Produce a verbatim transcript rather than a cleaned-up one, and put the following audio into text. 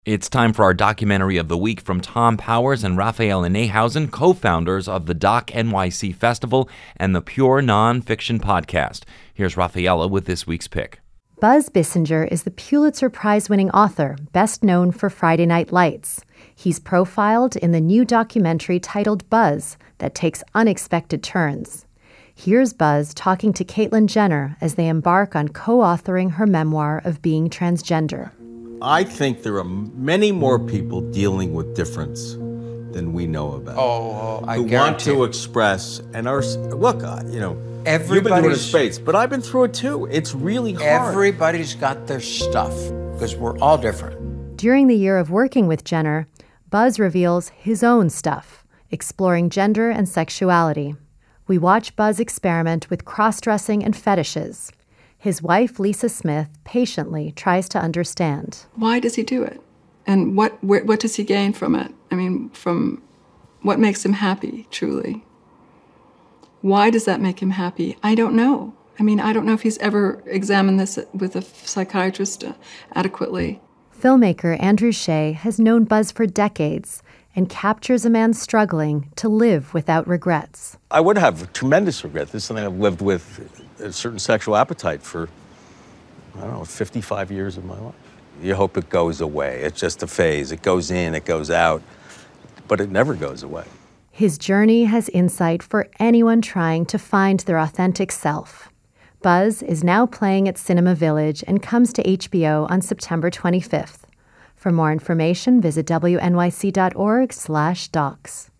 It's time for our documentary of the week from Tom Powers and Raphaela Neihausen, co-founders of the Doc N Y C Festival and the Pure Nonfiction Podcast. Here's Raphaela with this week's pick. Buzz Bissinger is the Pulitzer Prize-winning author, best known for Friday Night Lights. He's profiled in the new documentary titled Buzz that takes unexpected turns. Here's Buzz talking to Caitlyn Jenner as they embark on co-authoring her memoir of being transgender. I think there are many more people dealing with difference than we know about. Oh, I who guarantee. want to express and are look, uh, you know, you've been through it in space, but I've been through it too. It's really hard. Everybody's got their stuff because we're all different. During the year of working with Jenner, Buzz reveals his own stuff, exploring gender and sexuality. We watch Buzz experiment with cross-dressing and fetishes. His wife, Lisa Smith, patiently tries to understand. Why does he do it? And what wh- what does he gain from it? I mean, from what makes him happy, truly? Why does that make him happy? I don't know. I mean, I don't know if he's ever examined this with a psychiatrist adequately. Filmmaker Andrew Shea has known Buzz for decades and captures a man struggling to live without regrets. I would have tremendous regret. This is something I've lived with a certain sexual appetite for, I don't know, fifty-five years of my life. You hope it goes away. It's just a phase. It goes in, it goes out, but it never goes away. His journey has insight for anyone trying to find their authentic self. Buzz is now playing at Cinema Village and comes to H B O on September twenty-fifth. For more information, visit W N Y C dot org slash docs.